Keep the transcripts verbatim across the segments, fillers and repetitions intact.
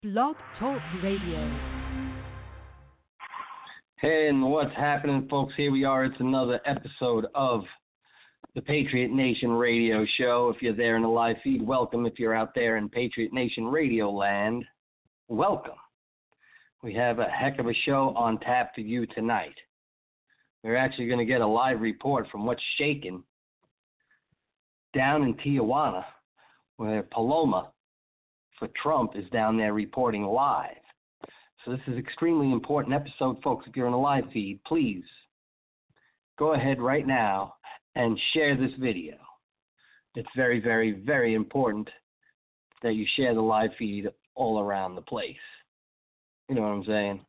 Blog Talk Radio. Hey, and what's happening, folks? Here we are. It's another episode of the Patriot Nation Radio Show. If you're there in the live feed, welcome. If you're out there in Patriot Nation Radio land, welcome. We have a heck of a show on tap for you tonight. We're actually going to get a live report from what's shaking down in Tijuana, where Paloma for Trump is down there reporting live. So this is an extremely important episode, folks. If you're in a live feed, please go ahead right now and share this video. It's very, very, very important that you share the live feed all around the place. You know what I'm saying?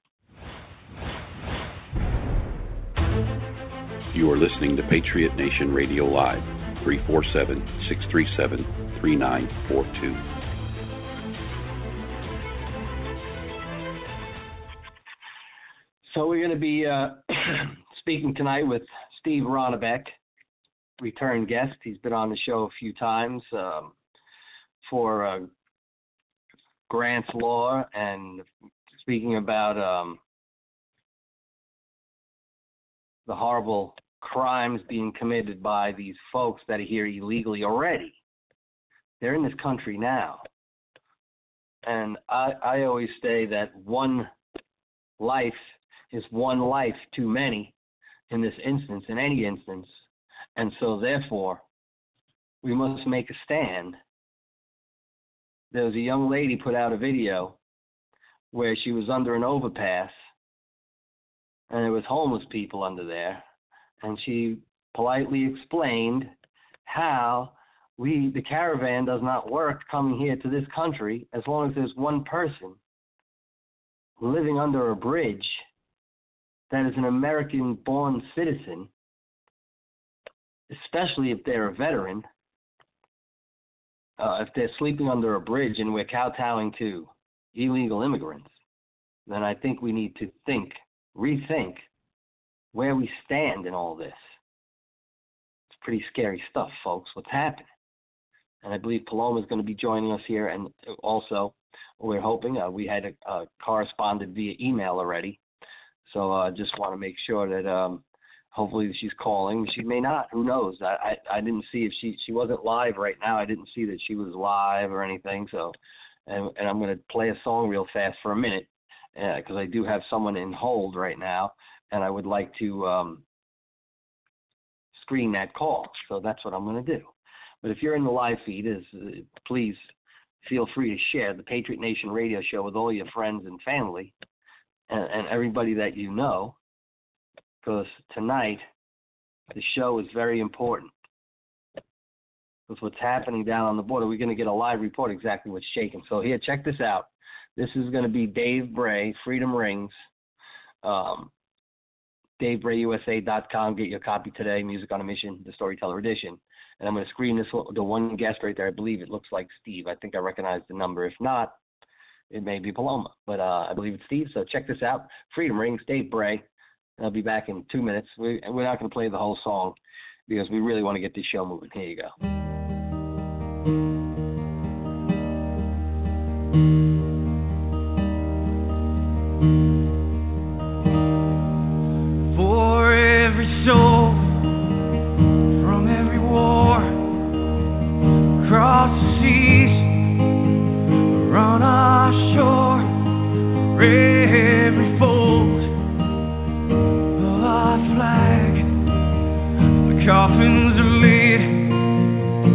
You are listening to Patriot Nation Radio Live, three four seven, six three seven, three nine four two. So we're going to be uh, speaking tonight with Steve Ronnebeck, return guest. He's been on the show a few times um, for uh, Grant's Law and speaking about um, the horrible crimes being committed by these folks that are here illegally already. They're in this country now. And I, I always say that one life is one life too many in this instance, in any instance. And so, therefore, we must make a stand. There was a young lady put out a video where she was under an overpass, and there was homeless people under there, and she politely explained how we, the caravan does not work coming here to this country as long as there's one person living under a bridge that is an American-born citizen, especially if they're a veteran, uh, if they're sleeping under a bridge and we're kowtowing to illegal immigrants, then I think we need to think, rethink where we stand in all this. It's pretty scary stuff, folks, what's happening. And I believe Paloma is going to be joining us here, and also we're hoping, uh, we had a, a corresponded via email already, so I uh, just want to make sure that um, hopefully she's calling. She may not. Who knows? I, I, I didn't see if she, she wasn't live right now. I didn't see that she was live or anything. So, and, and I'm going to play a song real fast for a minute because uh, I do have someone in hold right now, and I would like to um, screen that call. So that's what I'm going to do. But if you're in the live feed, is uh, please feel free to share the Patriot Nation Radio Show with all your friends and family and, and everybody that you know, because tonight the show is very important. Because what's happening down on the border, we're going to get a live report exactly what's shaking. So here, check this out. This is going to be Dave Bray, Freedom Rings, um, Dave Bray U S A dot com. Get your copy today, Music on a Mission, the Storyteller Edition. And I'm going to screen this, the one guest right there. I believe it looks like Steve. I think I recognize the number. If not, it may be Paloma. But uh, I believe it's Steve. So check this out. Freedom Rings, Dave Bray. I'll be back in two minutes. We, we're not going to play the whole song because we really want to get this show moving. Here you go. For every soul from every war across the seas around our shore, for every fold of our flag, the coffins are laid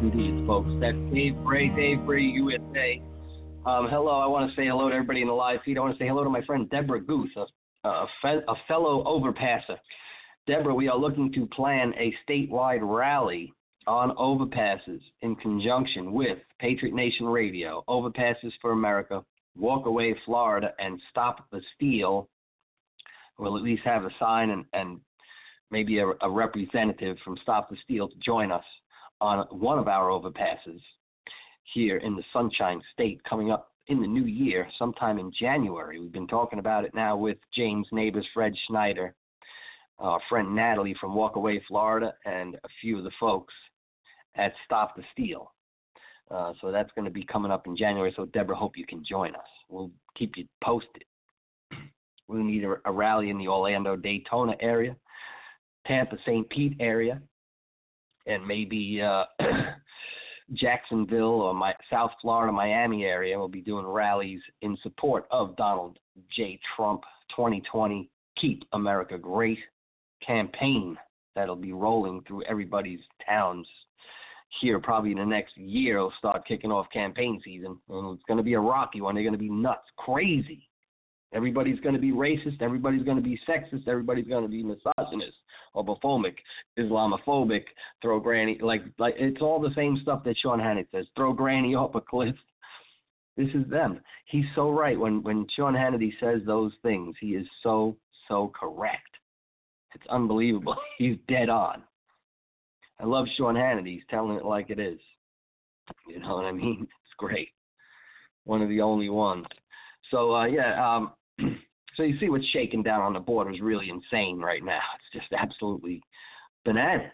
indeed, folks. That's Dave Bray, Dave Bray, U S A. Um, hello, I want to say hello to everybody in the live feed. I want to say hello to my friend Deborah Guth, a, a, fe- a fellow overpasser. Deborah, we are looking to plan a statewide rally on overpasses in conjunction with Patriot Nation Radio, Overpasses for America, Walk Away Florida, and Stop the Steal. We'll at least have a sign and, and maybe a, a representative from Stop the Steal to join us on one of our overpasses here in the Sunshine State coming up in the new year, sometime in January. We've been talking about it now with James Neighbors, Fred Schneider, our friend Natalie from Walk Away Florida, and a few of the folks at Stop the Steal. Uh, so that's going to be coming up in January. So, Deborah, hope you can join us. We'll keep you posted. We'll need a, a rally in the Orlando, Daytona area, Tampa, Saint Pete area, and maybe uh, Jacksonville or my South Florida, Miami area. We'll be doing rallies in support of Donald J. Trump twenty twenty Keep America Great campaign that'll be rolling through everybody's towns here probably in the next year. It'll start kicking off campaign season, and it's going to be a rocky one. They're going to be nuts, crazy. Everybody's going to be racist. Everybody's going to be sexist. Everybody's going to be misogynist, homophobic, Islamophobic, throw granny, like, like it's all the same stuff that Sean Hannity says, throw granny off a cliff. This is them. He's so right. When, when Sean Hannity says those things, he is so, so correct. It's unbelievable. He's dead on. I love Sean Hannity. He's telling it like it is. You know what I mean? It's great. One of the only ones. So, uh, yeah, um, so you see what's shaking down on the border is really insane right now. It's just absolutely bananas.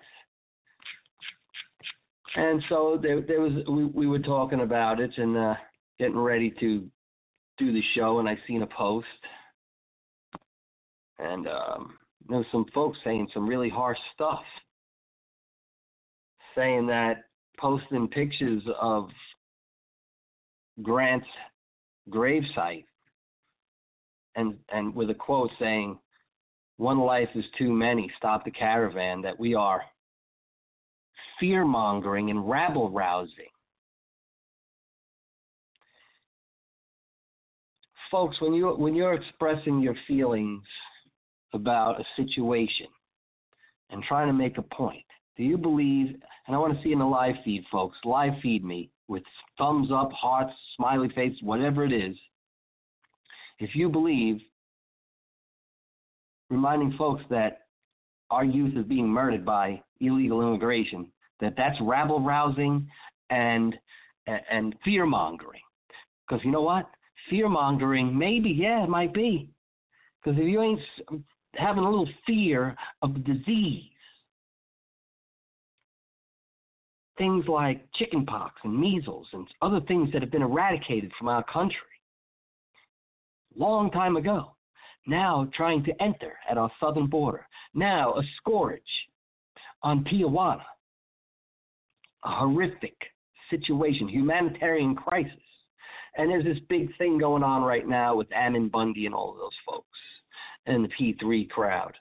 And so there, there was we, we were talking about it and uh, getting ready to do the show, and I seen a post. And um, there was some folks saying some really harsh stuff, saying that posting pictures of Grant's gravesite and and with a quote saying, "One life is too many, stop the caravan," that we are fear-mongering and rabble-rousing. Folks, when you when you're expressing your feelings about a situation and trying to make a point, do you believe, and I want to see in the live feed, folks, live feed me with thumbs up, hearts, smiley face, whatever it is, if you believe, reminding folks that our youth is being murdered by illegal immigration, that that's rabble-rousing and, and fear-mongering. Because you know what? Fear-mongering, maybe, yeah, it might be. Because if you ain't having a little fear of the disease, things like chickenpox and measles and other things that have been eradicated from our country long time ago, now trying to enter at our southern border, now a scourge on Tijuana, a horrific situation, humanitarian crisis. And there's this big thing going on right now with Ammon Bundy and all of those folks and the P three crowd.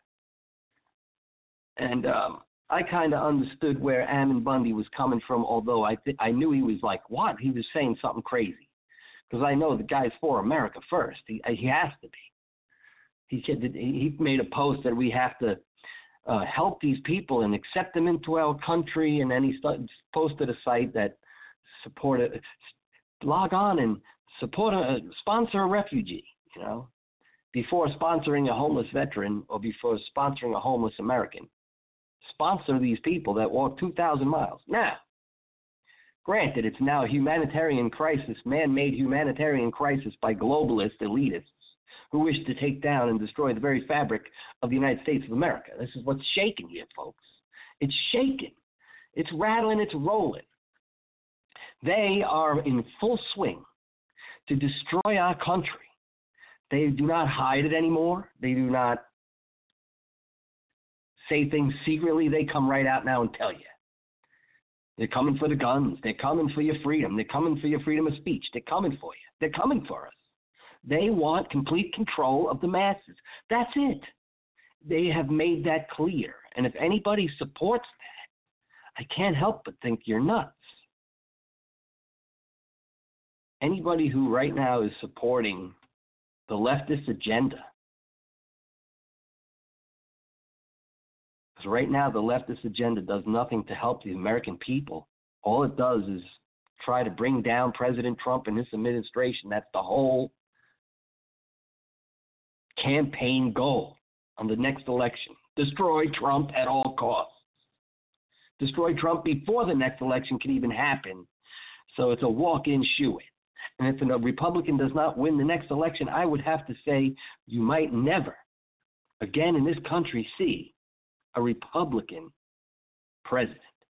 And um, I kind of understood where Ammon Bundy was coming from, although I th- I knew he was like, what? He was saying something crazy. Because I know the guy's for America first. He he has to be. He said that he made a post that we have to uh, help these people and accept them into our country, and then he started, posted a site that supported, log on and support a sponsor a refugee, you know, before sponsoring a homeless veteran or before sponsoring a homeless American. Sponsor these people that walk two thousand miles. Now, granted, it's now a humanitarian crisis, man-made humanitarian crisis by globalist elitists who wish to take down and destroy the very fabric of the United States of America. This is what's shaking here, folks. It's shaking. It's rattling. It's rolling. They are in full swing to destroy our country. They do not hide it anymore. They do not say things secretly. They come right out now and tell you. They're coming for the guns. They're coming for your freedom. They're coming for your freedom of speech. They're coming for you. They're coming for us. They want complete control of the masses. That's it. They have made that clear. And if anybody supports that, I can't help but think you're nuts. anybody who right now is supporting the leftist agenda, because right now the leftist agenda does nothing to help the American people. All it does is try to bring down President Trump and his administration. That's the whole campaign goal on the next election. Destroy Trump at all costs. Destroy Trump before the next election can even happen. So it's a walk-in shoo-in. And if a Republican does not win the next election, I would have to say you might never again in this country see a Republican president.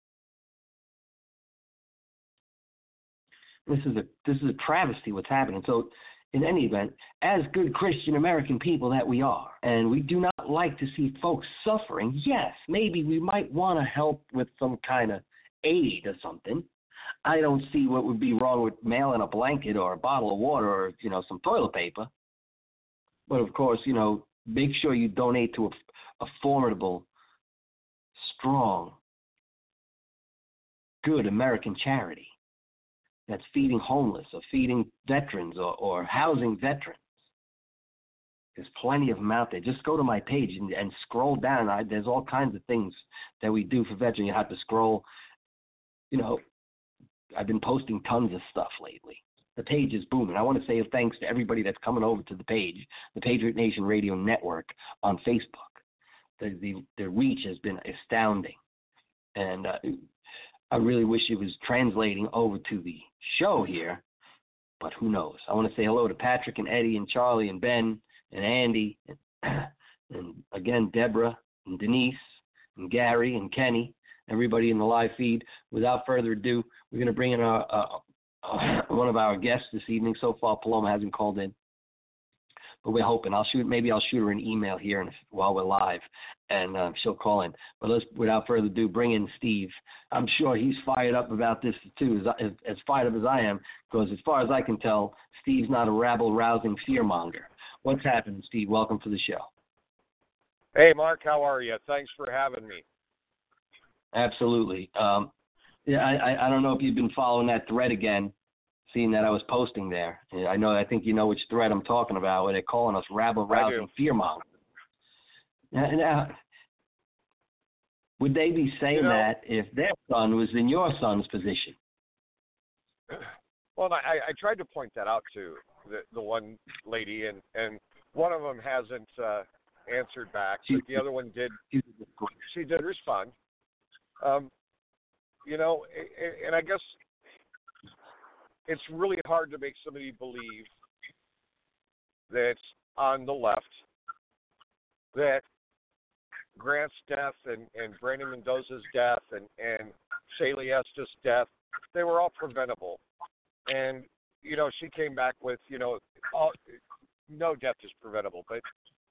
This is a this is a travesty what's happening. So in any event, as good Christian American people that we are, and we do not like to see folks suffering, yes, maybe we might want to help with some kind of aid or something. I don't see what would be wrong with mailing a blanket or a bottle of water or, you know, some toilet paper. But, of course, you know, make sure you donate to a, a formidable, strong, good American charity that's feeding homeless or feeding veterans or, or housing veterans. There's plenty of them out there. Just go to my page and, and scroll down. I, there's all kinds of things that we do for veterans. You have to scroll. You know, I've been posting tons of stuff lately. The page is booming. I want to say thanks to everybody that's coming over to the page, the Patriot Nation Radio Network on Facebook. The, the, the reach has been astounding. And uh, I really wish it was translating over to the show here, but who knows? I want to say hello to Patrick and Eddie and Charlie and Ben and Andy and, and again, Deborah and Denise and Gary and Kenny, everybody in the live feed. Without further ado, we're going to bring in our, uh, uh, one of our guests this evening. So far, Paloma hasn't called in, but we're hoping. I'll shoot. Maybe I'll shoot her an email here and, while we're live, and uh, she'll call in. But let's, without further ado, bring in Steve. I'm sure he's fired up about this too, as, as, as fired up as I am, because as far as I can tell, Steve's not a rabble-rousing fearmonger. What's happening, Steve? Welcome to the show. Hey, Mark. How are you? Thanks for having me. Absolutely. Um, yeah, I, I don't know if you've been following that thread again, seeing that I was posting there. I know, I think you know which thread I'm talking about, where they're calling us rabble-rousing fearmongers. Now, now, would they be saying you know, that if their son was in your son's position? Well, I, I tried to point that out to the, the one lady, and, and one of them hasn't uh, answered back, but the other one did. She did respond. Um, you know, and I guess it's really hard to make somebody believe that on the left that Grant's death and, and Brandon Mendoza's death and, and Shaylee Estes' death, they were all preventable. And, you know, she came back with, you know, all, no death is preventable. But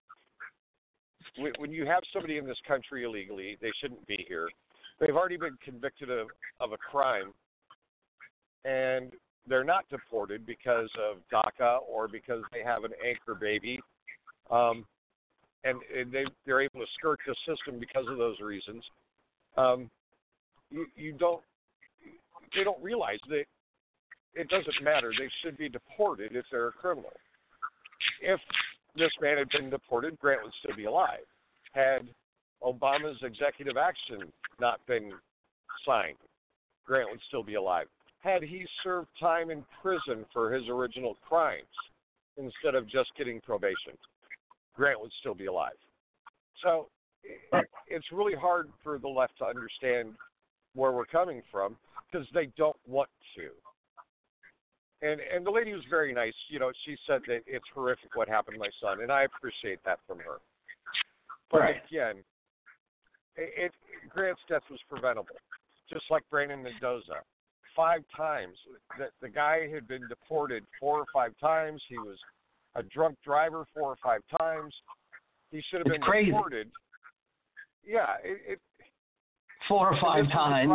when you have somebody in this country illegally, they shouldn't be here. They've already been convicted of, of a crime, and they're not deported because of DACA or because they have an anchor baby. Um, and, and they, they're able to skirt the system because of those reasons. Um, you, you don't, they don't realize that it doesn't matter. They should be deported if they're a criminal. If this man had been deported, Grant would still be alive. Had Obama's executive action not been signed, Grant would still be alive. Had he served time in prison for his original crimes instead of just getting probation, Grant would still be alive. So it, it's really hard for the left to understand where we're coming from because they don't want to. And and the lady was very nice. You know, she said that it's horrific what happened to my son, and I appreciate that from her. But right. again, it, it, Grant's death was preventable, just like Brandon Mendoza. Five times. The, the guy had been deported four or five times. He was a drunk driver four or five times. He should have it's been crazy. deported. Yeah. It, it, four or five times.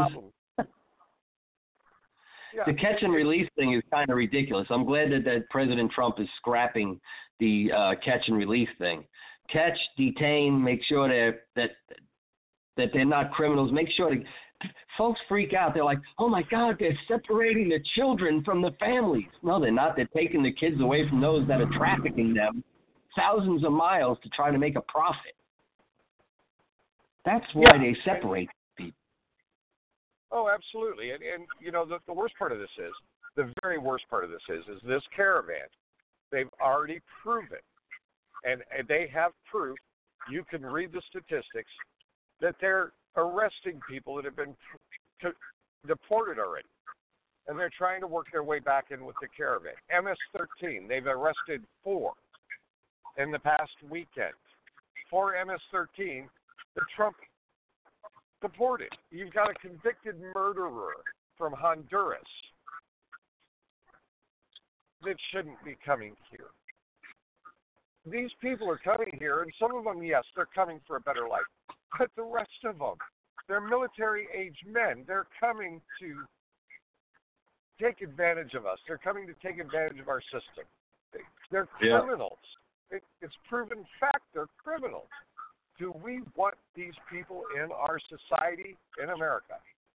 Yeah. The catch and release thing is kind of ridiculous. I'm glad that, that President Trump is scrapping the uh, catch and release thing. Catch, detain, make sure that, that that they're not criminals. Make sure to folks freak out. They're like, oh, my God, they're separating the children from the families. No, they're not. They're taking the kids away from those that are trafficking them thousands of miles to try to make a profit. That's why Yeah. they separate people. Oh, absolutely. And, and you know, the, the worst part of this is, the very worst part of this is, is this caravan, they've already proven, and, and they have proof, you can read the statistics, that they're arresting people that have been t- deported already. And they're trying to work their way back in with the caravan. M S thirteen, they've arrested four in the past weekend. Four M S thirteen that Trump deported. You've got a convicted murderer from Honduras that shouldn't be coming here. These people are coming here, and some of them, yes, they're coming for a better life. But the rest of them, they're military-age men. They're coming to take advantage of us. They're coming to take advantage of our system. They're Yeah. criminals. It, it's proven fact they're criminals. Do we want these people in our society in America?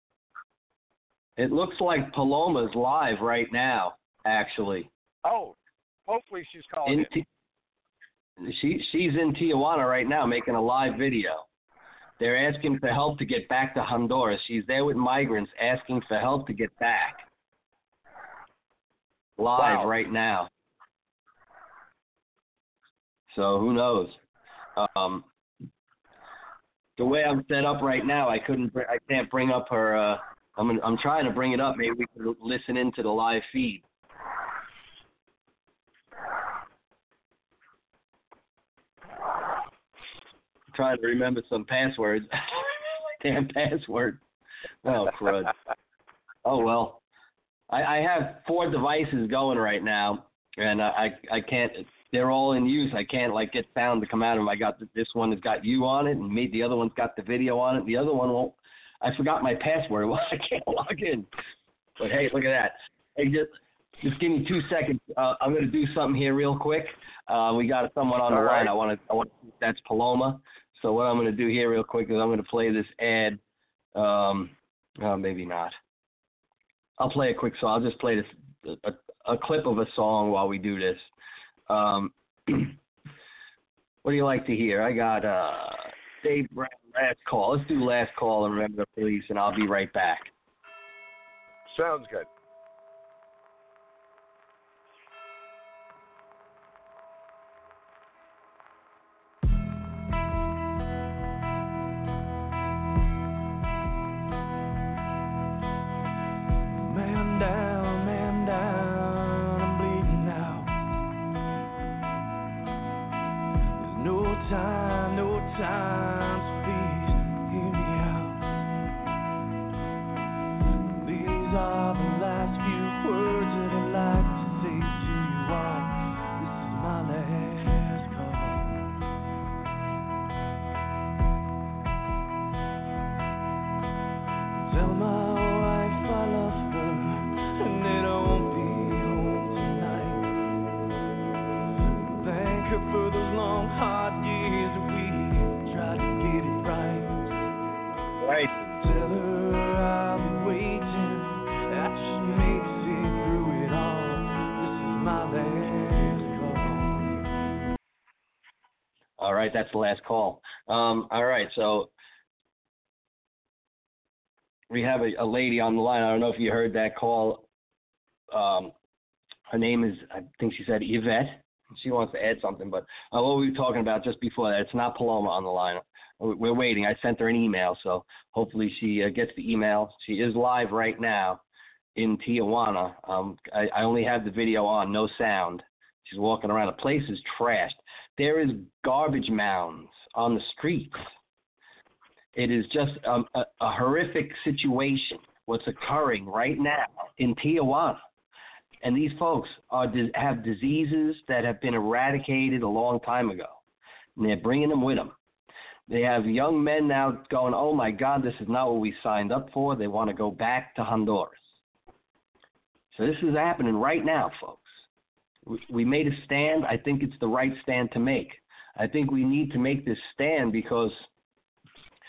It looks like Paloma's live right now, actually. Oh, hopefully she's calling In in. Ti- she she's in Tijuana right now making a live video. They're asking for help to get back to Honduras. She's there with migrants asking for help to get back. Live Wow. right now. So who knows? Um, the way I'm set up right now, I couldn't. br- I can't bring up her. Uh, I'm. I'm trying to bring it up. Maybe we can listen into the live feed. Trying to remember some passwords. Damn password. Oh, crud. Oh, well. I, I have four devices going right now, and I, I I can't. They're all in use. I can't like get sound to come out of them. I got this one has got you on it, and me. The other one's got the video on it. The other one won't. I forgot my password. Well, I can't log in. But hey, look at that. Hey, just just give me two seconds. Uh, I'm going to do something here real quick. Uh, we got someone on the All line. right. I want to. I want. That's Paloma. So what I'm going to do here real quick is I'm going to play this ad. Um, oh, maybe not. I'll play a quick song. I'll just play this a, a clip of a song while we do this. Um, what do you like to hear? I got uh, Dave Brown, last call. Let's do last call and remember the police, and I'll be right back. Sounds good. Man down, man down, I'm bleeding out. There's no time, no time, so please hear me out. These are the last few words that I'd like to say to you all. This is my last call. Tell my wife I love her and that I won't be home tonight. Thank her for those long, hard years that we tried to get it right. Right. Tell her I'll be waiting, that she makes it through it all. This is my last call. All right, that's the last call. Um, all right, so we have a, a lady on the line. I don't know if you heard that call. Um, her name is, I think she said Yvette. She wants to add something, but uh, what we were talking about just before that, it's not Paloma on the line. We're waiting. I sent her an email, so hopefully she uh, gets the email. She is live right now in Tijuana. Um, I, I only have the video on, no sound. She's walking around. The place is trashed. There is garbage mounds on the streets. It is just um, a, a horrific situation, what's occurring right now in Tijuana. And these folks are have diseases that have been eradicated a long time ago, and they're bringing them with them. They have young men now going, oh, my God, this is not what we signed up for. They want to go back to Honduras. So this is happening right now, folks. We, we made a stand. I think it's the right stand to make. I think we need to make this stand because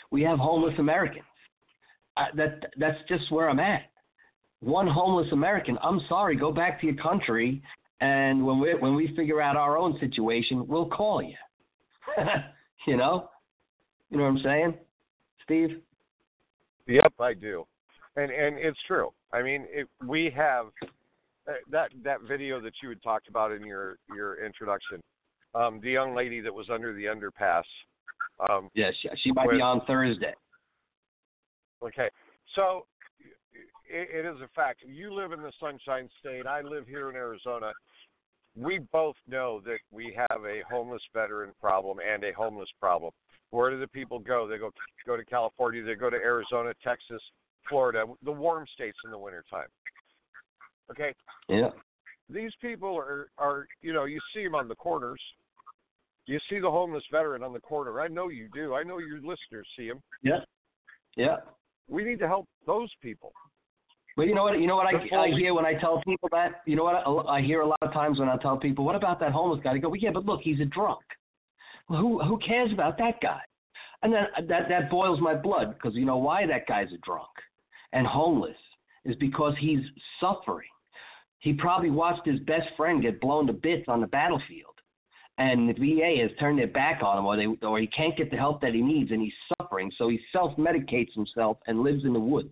we have homeless Americans. Uh, that that's just where I'm at. One homeless American. I'm sorry. Go back to your country, and when we when we figure out our own situation, we'll call you. you know, you know what I'm saying, Steve? Yep, I do, and and it's true. I mean, it, we have that that video that you had talked about in your your introduction. Um, the young lady that was under the underpass. Um, yes, yeah, she, she might with, be on Thursday. Okay, so it, it is a fact. You live in the Sunshine State. I live here in Arizona. We both know that we have a homeless veteran problem and a homeless problem. Where do the people go? They go go to California. They go to Arizona, Texas, Florida, the warm states in the wintertime. Okay? Yeah. These people are, are, you know, you see them on the corners. You see the homeless veteran on the corner. I know you do. I know your listeners see him. Yeah. Yeah. We need to help those people. Well, you know what? You know what I, I hear when I tell people that. You know what I, I hear a lot of times when I tell people, "What about that homeless guy?" They go, "Well, yeah, but look, he's a drunk. Well, who who cares about that guy?" And then that that boils my blood because you know why that guy's a drunk and homeless is because he's suffering. He probably watched his best friend get blown to bits on the battlefield, and the V A has turned their back on him, or they or he can't get the help that he needs, and he's suffering. So he self-medicates himself and lives in the woods.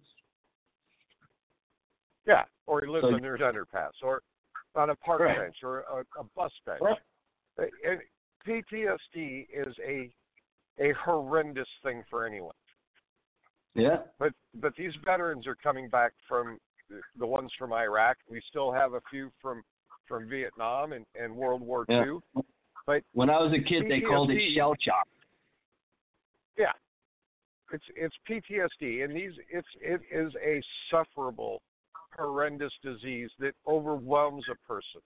Yeah, or he lives so, under an underpass, or on a park right. bench, or a, a bus bench. Right. And P T S D is a a horrendous thing for anyone. Yeah. But but these veterans are coming back from the ones from Iraq. We still have a few from, from Vietnam and, and World War yeah. Two. But when I was a kid, P T S D, they called it shell shock. Yeah, it's it's P T S D, and these it's it is a sufferable, horrendous disease that overwhelms a person.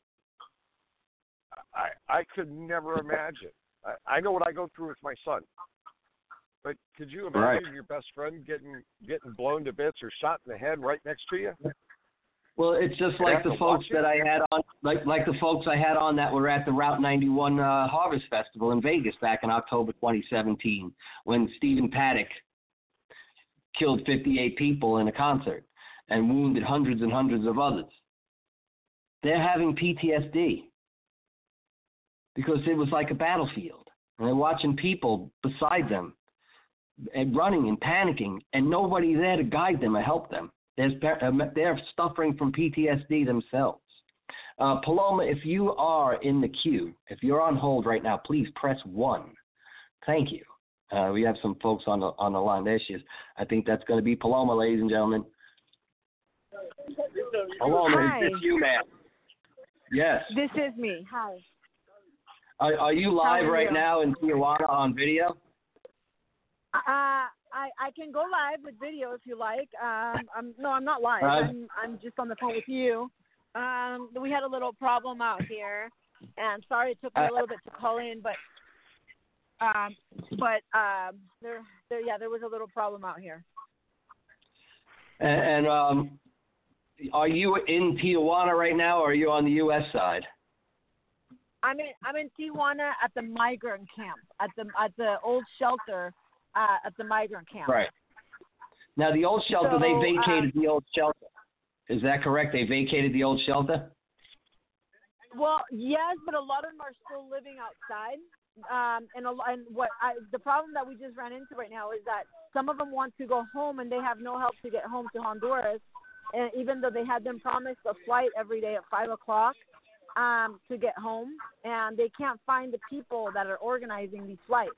I I could never imagine. I, I know what I go through with my son. But could you imagine right. your best friend getting getting blown to bits or shot in the head right next to you? Well, it's just like the folks that I had on, like like the folks I had on that were at the Route ninety-one uh, Harvest Festival in Vegas back in October twenty seventeen, when Stephen Paddock killed fifty-eight people in a concert and wounded hundreds and hundreds of others. They're having P T S D because it was like a battlefield, and they're watching people beside them and running and panicking, and nobody there to guide them or help them. There's, they're suffering from P T S D themselves. Uh, Paloma, if you are in the queue, if you're on hold right now, please press one. Thank you. Uh, we have some folks on the on the line. There she is. I think that's going to be Paloma, ladies and gentlemen. Paloma, Hi. is this you, ma'am? Yes. This is me. Hi. Are, are you live are right you? now in Tijuana on video? Uh, I, I can go live with video if you like. Um, I'm, no, I'm not live. Uh, I'm, I'm just on the phone with you. Um, we had a little problem out here, and sorry it took me a little bit to call in, but um, but um, there, there, yeah, there was a little problem out here. And, and um, are you in Tijuana right now, or are you on the U S side? I'm in, I'm in Tijuana at the migrant camp, at the at the old shelter. Uh, at the migrant camp. Right. Now, the old shelter, So, they vacated uh, the old shelter. Is that correct? They vacated the old shelter? Well, yes, but a lot of them are still living outside. Um, and, a, and what I, the problem that we just ran into right now is that some of them want to go home and they have no help to get home to Honduras. And even though they had them promised a flight every day at five o'clock um, to get home, and they can't find the people that are organizing these flights.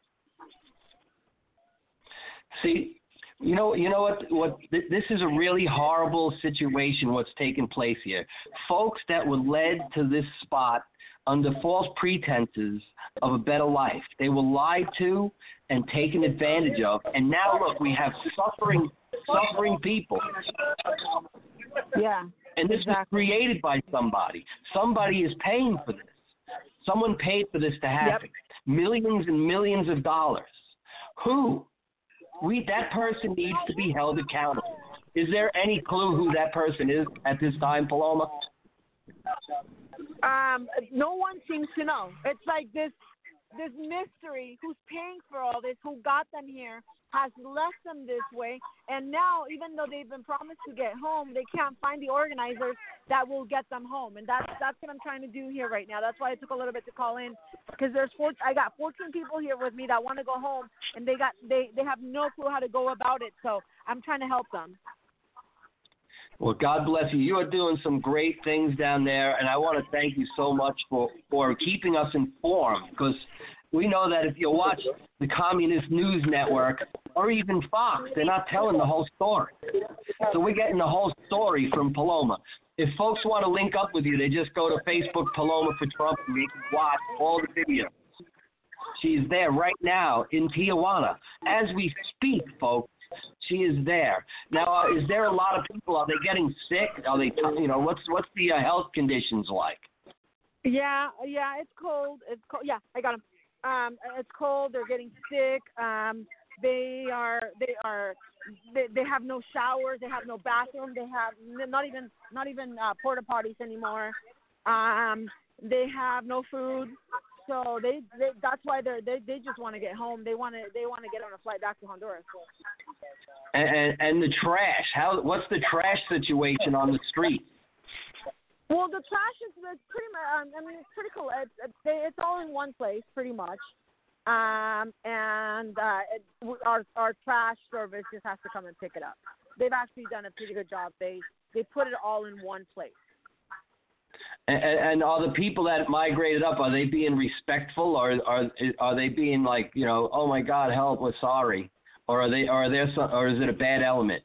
See, you know, you know what? What this is a really horrible situation. What's taking place here, folks that were led to this spot under false pretenses of a better life. They were lied to and taken advantage of, and now look, we have suffering, suffering people. Yeah. And this exactly. was created by somebody. Somebody is paying for this. Someone paid for this to happen. Yep. Millions and millions of dollars. Who? We that person needs to be held accountable. Is there any clue who that person is at this time, Paloma? Um, no one seems to know. It's like this this mystery, who's paying for all this, who got them here, has left them this way, and now, even though they've been promised to get home, they can't find the organizers that will get them home, and that's that's what I'm trying to do here right now. That's why it took a little bit to call in, because there's four, I got fourteen people here with me that want to go home, and they got they they have no clue how to go about it, so I'm trying to help them. Well, God bless you. You are doing some great things down there, and I want to thank you so much for, for keeping us informed, because we know that if you watch the Communist News Network or even Fox, they're not telling the whole story. So we're getting the whole story from Paloma. If folks want to link up with you, they just go to Facebook, Paloma for Trump, and they can watch all the videos. She's there right now in Tijuana. As we speak, folks, she is there. Now, uh, is there a lot of people? Are they getting sick? Are they, you know, what's what's the uh, health conditions like? Yeah, yeah, it's cold. It's cold. Yeah, I got them. Um, it's cold. They're getting sick. Um, they are, they are, they, they have no showers. They have no bathroom. They have not even, not even uh, porta potties anymore. Um, they have no food. So they, they that's why they they they just want to get home. They want to they want to get on a flight back to Honduras. And, and and the trash. How what's the trash situation on the street? Well, the trash is it's pretty much. Um, I mean, it's pretty cool. It's it's, it's all in one place, pretty much. Um, and uh, it, our our trash service just has to come and pick it up. They've actually done a pretty good job. They they put it all in one place. And, and are the people that migrated up, are they being respectful, or are are they being like, you know, oh my God, help, we're sorry, or are they, or are there some, or is it a bad element?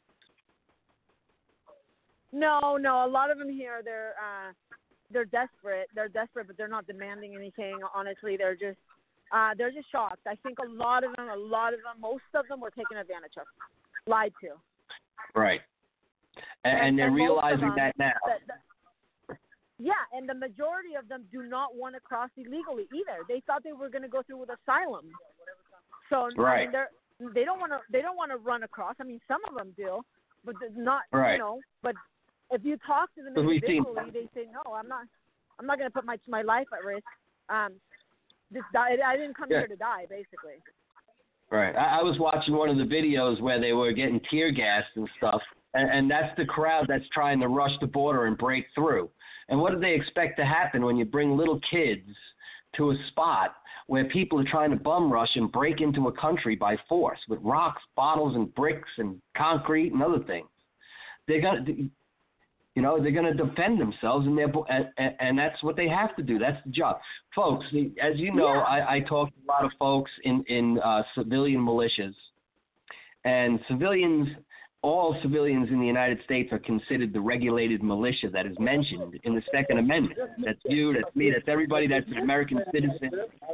No, no, a lot of them here, they're uh, they're desperate. They're desperate, but they're not demanding anything. Honestly, they're just uh, they're just shocked. I think a lot of them, a lot of them, most of them were taken advantage of, lied to. Right, and, and, and they're and realizing them, that now. That, that, Yeah, and the majority of them do not want to cross illegally either. They thought they were going to go through with asylum. So right. I mean, they're, they don't want to. They don't want to run across. I mean, some of them do, but not. Right. You know, but if you talk to them individually, they say, "No, I'm not. I'm not going to put my my life at risk. Um, this I, I didn't come yeah. here to die, basically." Right. I, I was watching one of the videos where they were getting tear gassed and stuff, and, and that's the crowd that's trying to rush the border and break through. And what do they expect to happen when you bring little kids to a spot where people are trying to bum rush and break into a country by force with rocks, bottles, and bricks and concrete and other things? They're gonna, you know, they're gonna defend themselves, and they're and, and that's what they have to do. That's the job, folks. As you know, yeah. I, I talk to a lot of folks in in uh, civilian militias, and civilians. All civilians in the United States are considered the regulated militia that is mentioned in the Second Amendment. That's you, that's me, that's everybody that's an American citizen.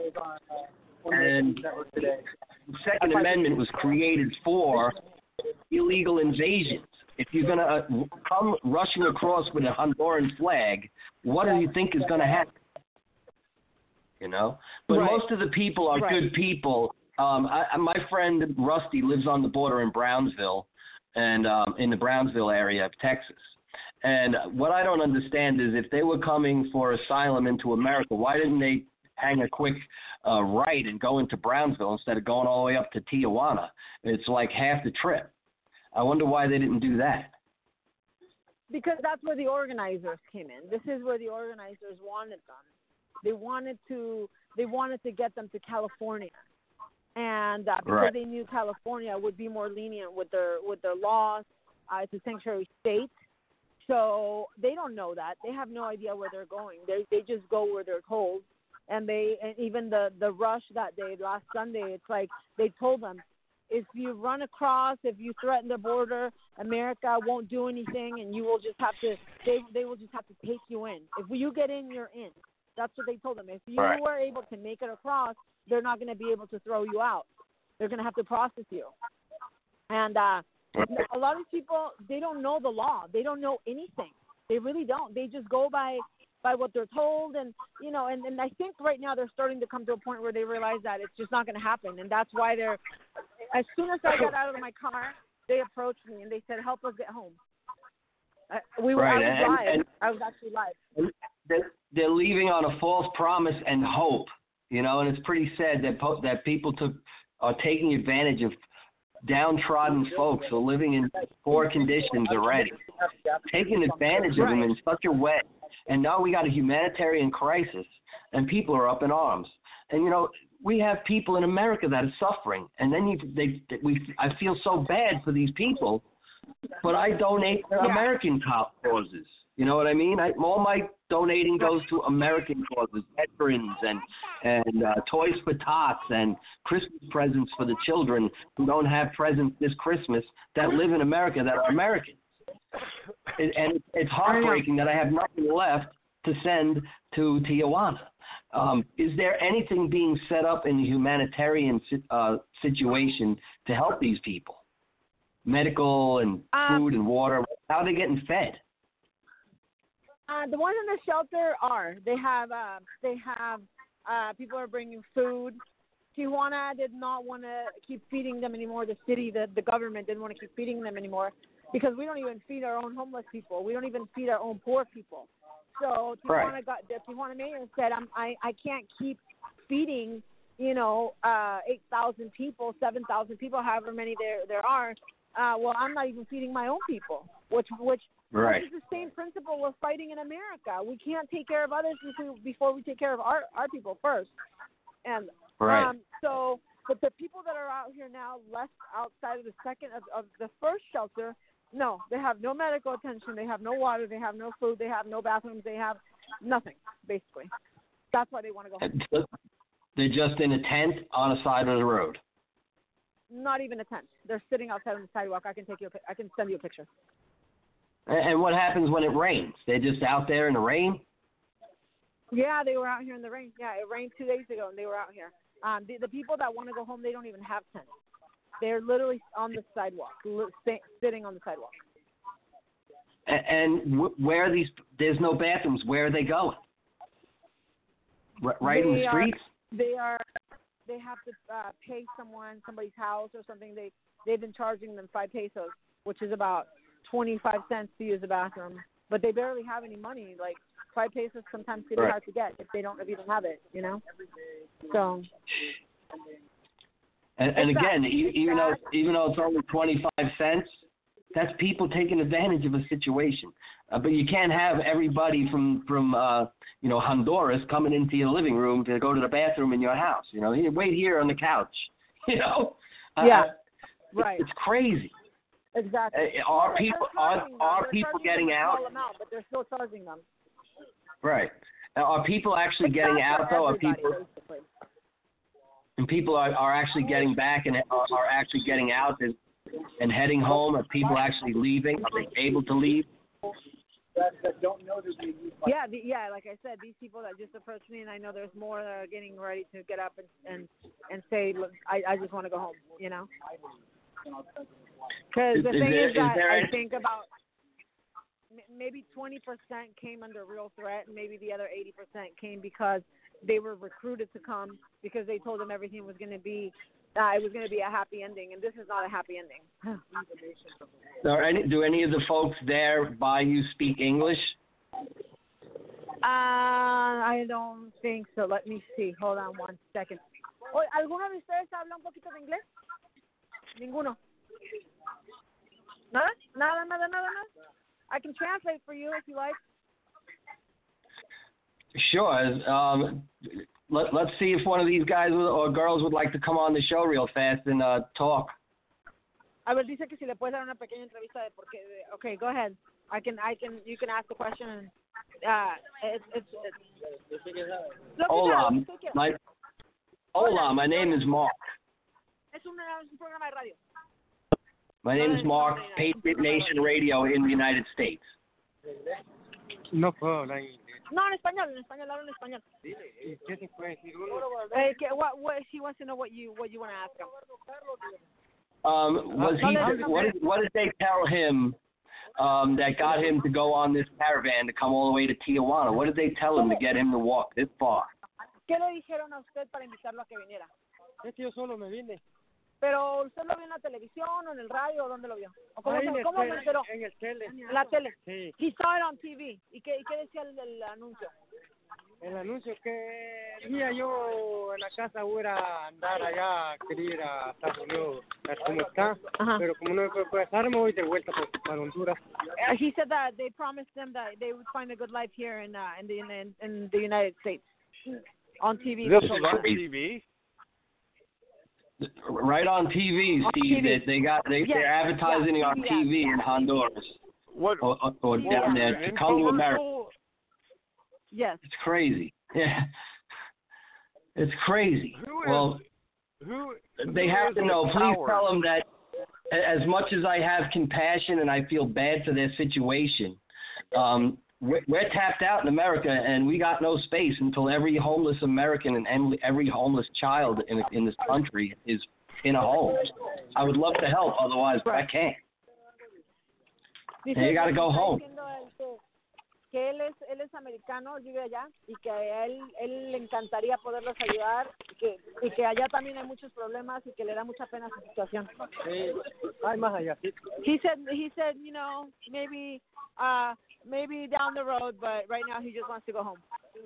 And the Second Amendment was created for illegal invasions. If you're going to uh, come rushing across with a Honduran flag, what do you think is going to happen? You know? But right. most of the people are right. good people. Um, I, my friend Rusty lives on the border in Brownsville. And um, in the Brownsville area of Texas. And what I don't understand is if they were coming for asylum into America, why didn't they hang a quick uh, right and go into Brownsville instead of going all the way up to Tijuana? It's like half the trip. I wonder why they didn't do that. Because that's where the organizers came in. This is where the organizers wanted them. They wanted to. They wanted to get them to California. And uh, because right. they knew California would be more lenient with their with their laws, uh, it's a sanctuary state, so they don't know that. They have no idea where they're going. They they just go where they're told, and they and even the the rush that day last Sunday, it's like they told them, if you run across, if you threaten the border, America won't do anything, and you will just have to they they will just have to take you in. If you get in, you're in. That's what they told them. If you right. were able to make it across, they're not going to be able to throw you out. They're going to have to process you. And uh, a lot of people, they don't know the law. They don't know anything. They really don't. They just go by by what they're told. And, you know, and, and I think right now they're starting to come to a point where they realize that it's just not going to happen. And that's why they're, as soon as I got out of my car, they approached me and they said, help us get home. I, we were, right. I was and, live. and I was actually live. They're, they're leaving on a false promise and hope you know, and it's pretty sad that po- that people took are taking advantage of downtrodden folks who are living in poor conditions already, taking advantage of them in such a way. And now we got a humanitarian crisis, and people are up in arms. And you know, we have people in America that are suffering, and then you, they, they, we, I feel so bad for these people, but I donate to yeah. American causes. You know what I mean? I, all my donating goes to American causes, veterans, and and uh, Toys for Tots, and Christmas presents for the children who don't have presents this Christmas that live in America that are Americans. It, and it's heartbreaking that I have nothing left to send to Tijuana. Um, is there anything being set up in the humanitarian uh, situation to help these people? Medical and food and water. How are they getting fed? Uh, the ones in the shelter are. They have. Uh, they have. Uh, people are bringing food. Tijuana did not want to keep feeding them anymore. The city, the the government didn't want to keep feeding them anymore because we don't even feed our own homeless people. We don't even feed our own poor people. So Tijuana right. got the Tijuana mayor said, I'm, I I can't keep feeding, you know, uh, eight thousand people, seven thousand people, however many there there are. Uh, well, I'm not even feeding my own people, which which. Right. This is the same principle we're fighting in America. We can't take care of others before we take care of our, our people first. And right. um, so, but the people that are out here now, left outside of the second of, of the first shelter, no, they have no medical attention. They have no water. They have no food. They have no bathrooms. They have nothing, basically. That's why they want to go home. They're just in a tent on the side of the road. Not even a tent. They're sitting outside on the sidewalk. I can take you. A, I can send you a picture. And what happens when it rains? They're just out there in the rain? Yeah, they were out here in the rain. Yeah, it rained two days ago, and they were out here. Um, the, the people that want to go home, they don't even have tents. They're literally on the sidewalk, li- sitting on the sidewalk. And, and where are these? There's no bathrooms. Where are they going? R- right they in the streets? Are, they are. They have to uh, pay someone, somebody's house or something. They they've been charging them five pesos, which is about twenty-five cents to use the bathroom, but they barely have any money. Like five pesos sometimes can be right. hard to get if they don't even have it, you know. So. And, and again, even though even though it's only twenty-five cents, that's people taking advantage of a situation. Uh, but you can't have everybody from from uh, you know Honduras coming into your living room to go to the bathroom in your house. You know, wait here on the couch. You know. Yeah. Uh, right. It's crazy. Exactly. Uh, are people are, are people getting out? Amount, but they're still charging them. Right. Uh, are people actually it's getting out though? Are people basically. and people are, are actually getting back and are, are actually getting out and, and heading home? Are people actually leaving? Are they able to leave? Yeah, the, yeah. Like I said, these people that just approached me, and I know there's more that are getting ready to get up and and, and say, look, I, I just want to go home. You know. Because the is thing there, is that is I any... think about maybe twenty percent came under real threat, and maybe the other eighty percent came because they were recruited to come because they told them everything was going to be, uh, it was going to be a happy ending, and this is not a happy ending. Are any, do any of the folks there by you speak English? Uh, I don't think so. Let me see. Hold on one second. ¿Alguno de ustedes habla un poquito de inglés? Ninguno. Nada? Nada, nada, nada, nada? I can translate for you if you like. Sure. Um, let, let's see if one of these guys or girls would like to come on the show real fast and uh, talk. A ver, dice que si le puedes dar una pequeña entrevista de por qué. Okay, go ahead. I can, I can, you can ask the question. And, uh, it's, it's, it's... Hola, my, hola, my name is Mark. Es un, es un programa de radio. My name is Mark, Patriot Nation Radio in the United States. No puedo hablar inglés. No, en español, en español, hablo en español. ¿Qué se puede decir uno? Eh, que, what, what, she wants to know what you, what you want to ask him. Um, was he? What did, what did they tell him um, that got him to go on this caravan to come all the way to Tijuana? What did they tell him to get him to walk this far? ¿Qué le dijeron a usted para invitarlo a que viniera? Es que yo solo me vine. Pero usted lo vio en la televisión o en el radio, ¿o dónde lo vio? ¿O cómo, Ahí se, en ¿cómo el se enteró? En el tele. En la tele. Sí. He saw it on T V. ¿Y qué, y qué decía el, el anuncio? el anuncio que día yo en la casa voy a andar allá, quería ir a Estados Unidos, a ver cómo está, Ajá. pero como no me puedo pasar, me voy de vuelta por, para Honduras. Uh, he said that they promised them that they would find a good life here in uh, in the in, in the United States on T V. This is on T V. Right on T V, On Steve. T V. They, they got they Yes, they're advertising yeah, it on T V T V ads. in Honduras What? or, or, or T V down ads. there An to come to America. infomercial? Yes. It's crazy. Yeah, it's crazy. Who is? Well, who? they who have is to the know. Please coward? tell them that as much as I have compassion and I feel bad for their situation, um, we're, we're tapped out in America, and we got no space until every homeless American and every- every homeless child in in this country is in a home. I would love to help, otherwise, but I can't. Dice And you got to que go está home. diciendo él que, que él es él es americano, él vive allá y que a él él le encantaría poderlos ayudar y que y que allá también hay muchos problemas y que le da mucha pena su situación. Sí, hay más allá, sí. He said he said you know maybe uh maybe down the road, but right now he just wants to go home.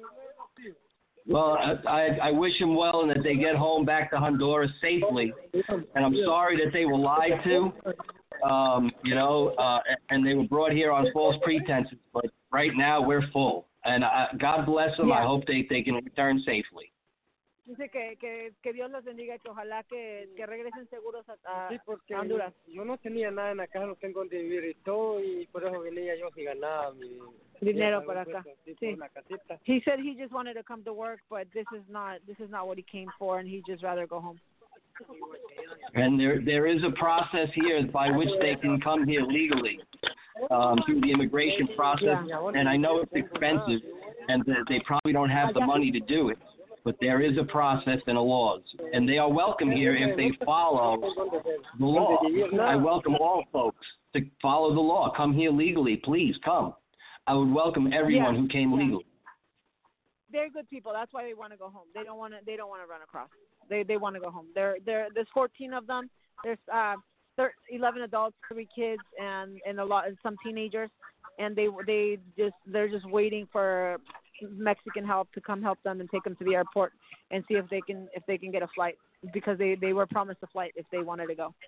Well, I, I I wish them well and that they get home back to Honduras safely. And I'm sorry that they were lied to, um, you know, uh, and they were brought here on false pretenses. But right now we're full. And I, God bless them. I Yeah. hope they, they can return safely. Dice que, que, que Dios los bendiga y que ojalá que, que regresen seguros a, a Sí, porque Honduras. yo no tenía nada en la casa, no tengo donde vivir y todo, y por eso venía yo sin ganar mi Dinero ya para pago acá. impuestos, sí, Sí. por una casita. He said he just wanted to come to work, but this is not this is not what he came for, and he'd just rather go home. And there there is a process here by which they can come here legally um, through the immigration process. And I know it's expensive, and that they probably don't have the money to do it. But there is a process and a laws, and they are welcome here if they follow the law. I welcome all folks to follow the law. Come here legally, please come. I would welcome everyone Yeah, who came yeah. legally. They're good people. That's why they want to go home. They don't want to. They don't want to run across. They they want to go home. There there there's fourteen of them. There's uh thir- eleven adults, three kids, and and a lot and some teenagers, and they they just they're just waiting for Mexican help to come help them and take them to the airport and see if they can if they can get a flight because they they were promised a flight if they wanted to go.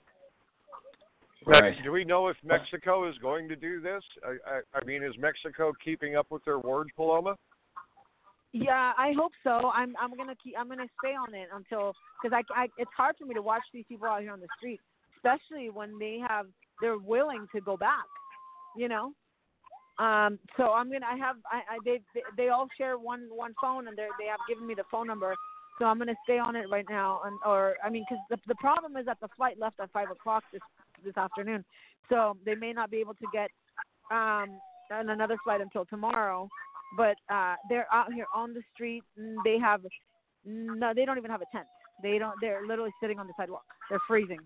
Right. Do we know if Mexico is going to do this? I, I, I mean, is Mexico keeping up with their word, Paloma? Yeah, I hope so. I'm I'm gonna keep I'm gonna stay on it until because I, I it's hard for me to watch these people out here on the street, especially when they have they're willing to go back, you know. Um, so I'm gonna I have I, I they they all share one one phone and they they have given me the phone number, so I'm gonna stay on it right now. And or I mean, because the the problem is that the flight left at five o'clock this this afternoon, so they may not be able to get um on another flight until tomorrow. But uh, they're out here on the street. And they have no, they don't even have a tent. They don't. They're literally sitting on the sidewalk. They're freezing.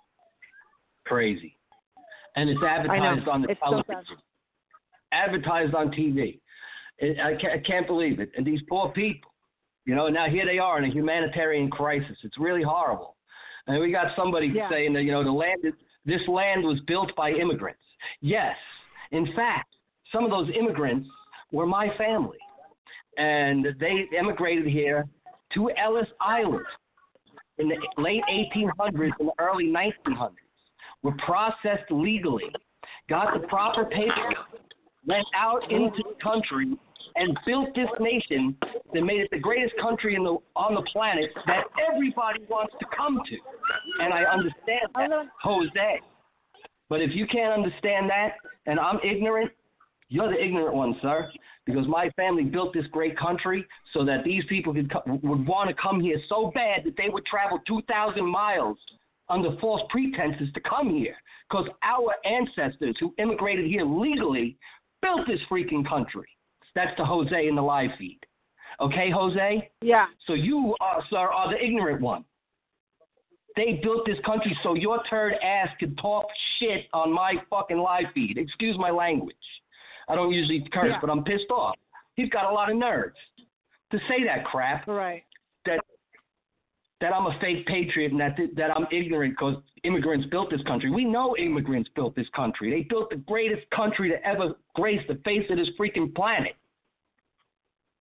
Crazy. And it's I know. advertised on the It's so television. sad. Advertised on T V. It, I, can't, I can't believe it. And these poor people, you know, now here they are in a humanitarian crisis. It's really horrible. And we got somebody Yeah. saying that, you know, the land, is, this land was built by immigrants. Yes. In fact, some of those immigrants were my family. And they emigrated here to Ellis Island in the late eighteen hundreds and the early nineteen hundreds. Were processed legally, got the proper paperwork, went out into the country, and built this nation that made it the greatest country in the on the planet that everybody wants to come to. And I understand that, Jose. But if you can't understand that, and I'm ignorant, you're the ignorant one, sir. Because my family built this great country so that these people could co- would want to come here so bad that they would travel two thousand miles under false pretenses to come here. Because our ancestors who immigrated here legally built this freaking country. That's the Jose in the live feed. Okay, Jose? Yeah. So you, are, sir, are the ignorant one. They built this country so your turd ass could talk shit on my fucking live feed. Excuse my language. I don't usually curse, Yeah. but I'm pissed off. He's got a lot of nerves to say that crap. Right. That that I'm a fake patriot and that that I'm ignorant because immigrants built this country. We know immigrants built this country. They built the greatest country to ever grace the face of this freaking planet.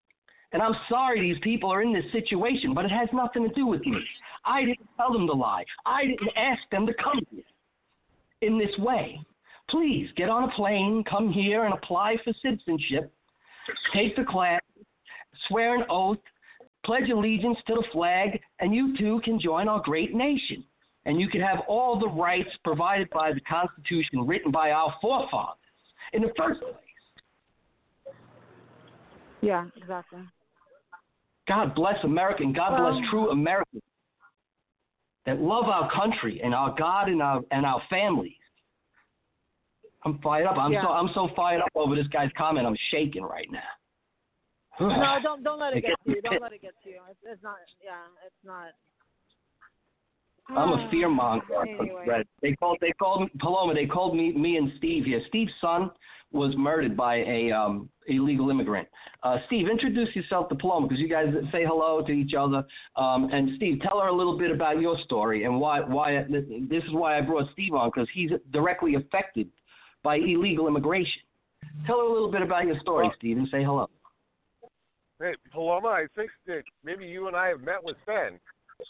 And I'm sorry these people are in this situation, but it has nothing to do with me. I didn't tell them to lie. I didn't ask them to come here in this way. Please get on a plane, come here and apply for citizenship, take the class, swear an oath, pledge allegiance to the flag, and you too can join our great nation. And you can have all the rights provided by the Constitution written by our forefathers in the first place. Yeah, exactly. God bless America, and God Well, bless true Americans that love our country and our God and our and our families. I'm fired up. I'm Yeah. so I'm so fired up over this guy's comment. I'm shaking right now. No, don't don't let it It get gets to you. me Don't pissed. let it get to you. It's, it's not. Yeah, it's not. I'm a fear monger. Anyway. They called they called Paloma. They called me me and Steve here. Steve's son was murdered by a um, illegal immigrant. Uh, Steve, introduce yourself to Paloma because you guys say hello to each other. Um, and Steve, tell her a little bit about your story and why why this is why I brought Steve on, because he's directly affected by illegal immigration. Tell her a little bit about your story, Steve, and say hello. Hey, Paloma, I think that maybe you and I have met with Ben.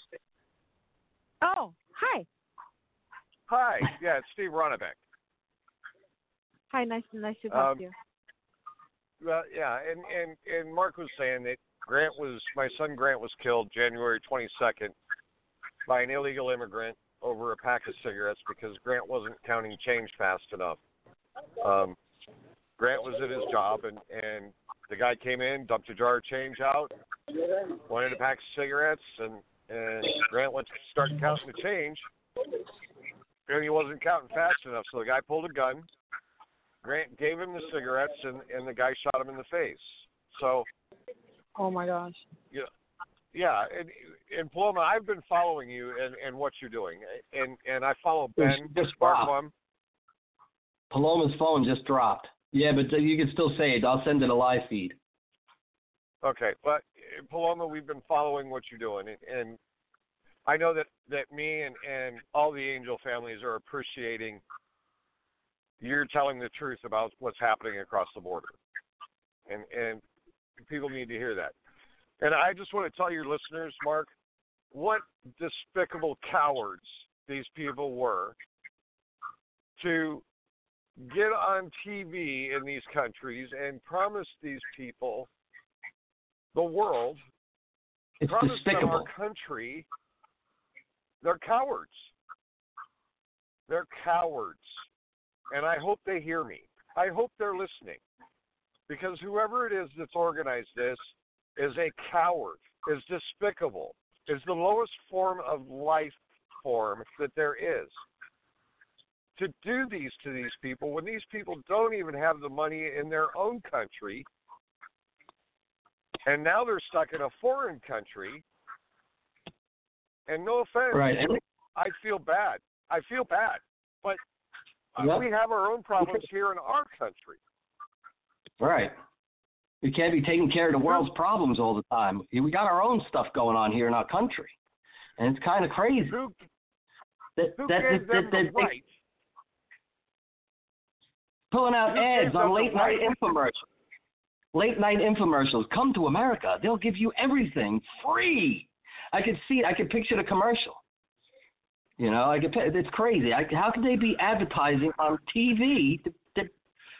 Oh, hi. Hi. Yeah, it's Steve Ronnebeck. Hi, nice nice to talk Um, to you. Well, yeah, and, and, and Mark was saying that Grant was, my son Grant was killed January twenty-second by an illegal immigrant over a pack of cigarettes because Grant wasn't counting change fast enough. Um, Grant was at his job, and, and the guy came in, dumped a jar of change out, wanted a pack of cigarettes, and, and Grant went to start counting the change, and he wasn't counting fast enough, so the guy pulled a gun. Grant gave him the cigarettes, and, and the guy shot him in the face. So, Oh my gosh. yeah, yeah, and, and Paloma, I've been following you and, and what you're doing, and and I follow Ben Just dropped. Barquam. Paloma's phone just dropped. Yeah, but you can still say it. I'll send it a live feed. Okay, but uh, Paloma, we've been following what you're doing, and, and I know that, that me and, and all the Angel families are appreciating you're telling the truth about what's happening across the border, and and people need to hear that. And I just want to tell your listeners, Mark, what despicable cowards these people were to get on T V in these countries and promise these people the world, It's promise despicable. them our country. They're cowards. They're cowards. And I hope they hear me. I hope they're listening. Because whoever it is that's organized this is a coward, is despicable, is the lowest form of life form that there is. To do these to these people when these people don't even have the money in their own country, and now they're stuck in a foreign country, and no offense, Right. I feel bad. I feel bad. But Yep. we have our own problems here in our country. Right. We can't be taking care of the world's problems all the time. We got our own stuff going on here in our country, and it's kind of crazy. Who, That, who that, gave that, them that, the that- right? pulling out Who gave ads them on the late night right? infomercials. Late night infomercials. Come to America. They'll give you everything free. I could see it. I could picture the commercial. You know, I could. It's crazy. I, how could they be advertising on T V? To, to,